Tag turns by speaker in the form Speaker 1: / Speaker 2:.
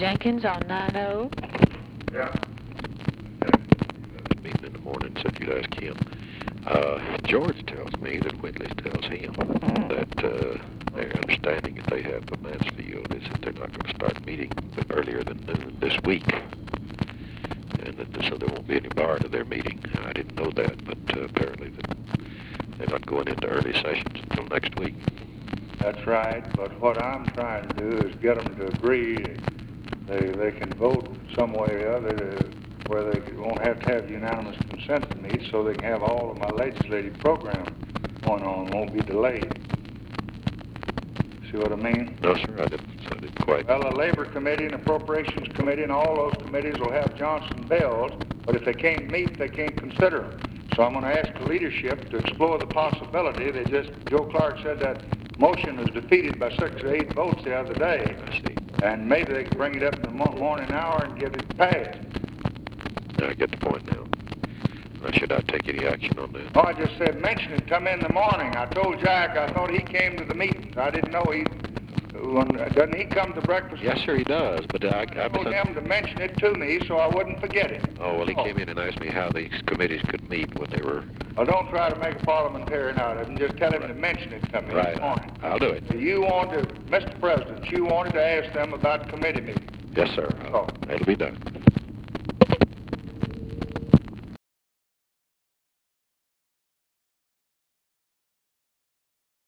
Speaker 1: Jenkins on 90.
Speaker 2: Yeah.
Speaker 3: Meeting in the morning, said you'd ask him. George tells me that Whitley tells him that their understanding that they have for Mansfield is that they're not going to start meeting earlier than noon this week. And that so there won't be any bar to their meeting. I didn't know that, but apparently that they're not going into early sessions until next week.
Speaker 2: That's right, but what I'm trying to do is get them to agree. They can vote some way or other where they won't have to have unanimous consent to meet, so they can have all of my legislative program going on, won't be delayed. See what I mean?
Speaker 3: No, sir, I didn't quite.
Speaker 2: Well, the Labor Committee and Appropriations Committee and all those committees will have Johnson bills, but if they can't meet, they can't consider them. So I'm going to ask the leadership to explore the possibility. Joe Clark said that motion was defeated by 6 or 8 votes the other day.
Speaker 3: I see.
Speaker 2: And maybe they can bring it up in the morning hour and get it passed.
Speaker 3: I get the point now. Should I take any action on that?
Speaker 2: Oh, I just said mention it, come in the morning. I told Jack I thought he came to the meetings. I didn't know doesn't he come to breakfast?
Speaker 3: Yes, sir, he does, but I
Speaker 2: told him to mention it to me so I wouldn't forget it.
Speaker 3: Oh, well, he came in and asked me how these committees could meet when they were...
Speaker 2: Well, don't try to make a parliamentarian out of him. Just tell him to mention it to me
Speaker 3: Right.
Speaker 2: this morning.
Speaker 3: I'll do it.
Speaker 2: Mr. President, you wanted to ask them about committee meetings.
Speaker 3: Yes, sir. It'll be done.